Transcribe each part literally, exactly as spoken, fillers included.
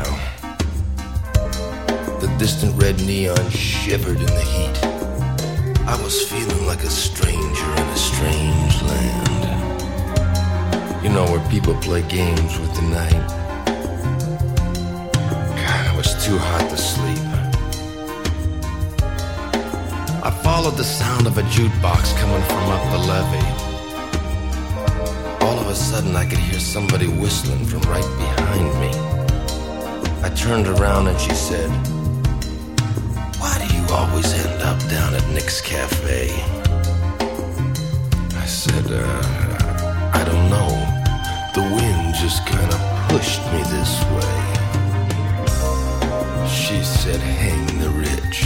now. The distant red neon shivered in the heat. I was feeling like a stranger in a strange land. You know, where people play games with the night. God, it was too hot to sleep. I followed the sound of a jukebox coming from up the levee. All of a sudden, I could hear somebody whistling from right behind me. I turned around and she said, "Why do you always end up down at Nick's Cafe?" I said, uh, I don't know. The wind just kind of pushed me this way. She said, "Hang the rich."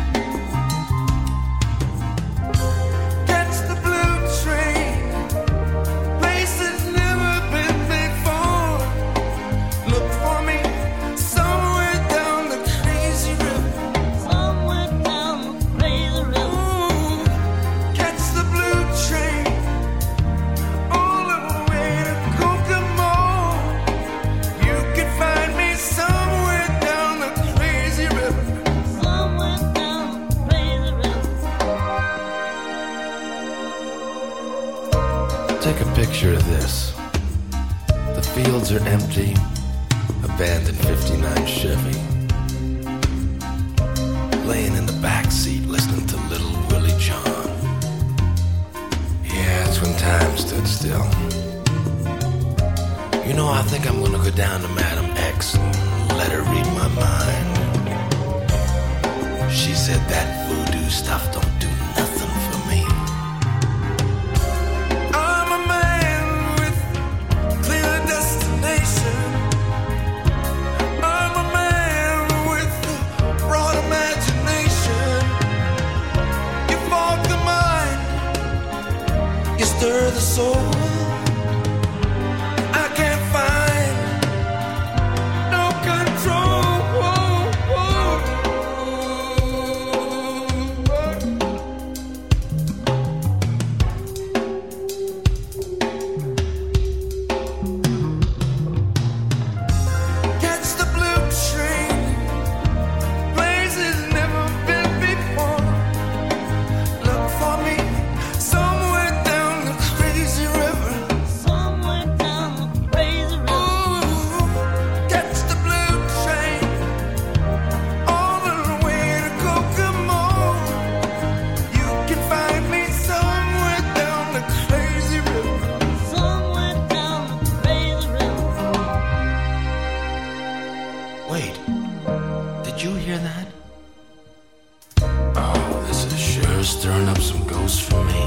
Take a picture of this. The fields are empty, abandoned fifty-nine Chevy. Laying in the back seat listening to Little Willie John. Yeah, it's when time stood still. You know, I think I'm gonna go down to Madam X and let her read my mind. She said that voodoo stuff don't do nothing for me. Stir the soul. I can't find no control. Catch the blue train, places never been before. Look for me somewhere down the crazy river. Somewhere down the crazy river. Ooh, catch the blue train all the way to Kokomo. You can find me somewhere down the crazy river. Somewhere down the crazy river. Wait, did you hear that? Oh, this is sure stirring up some ghosts for me.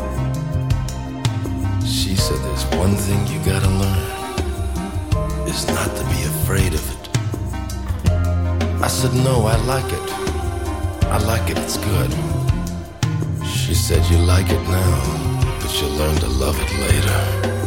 She said there's one thing you gotta learn, is not to be afraid of it. I said, no, I like it. I like it, it's good. She said, you like it now, but you'll learn to love it later.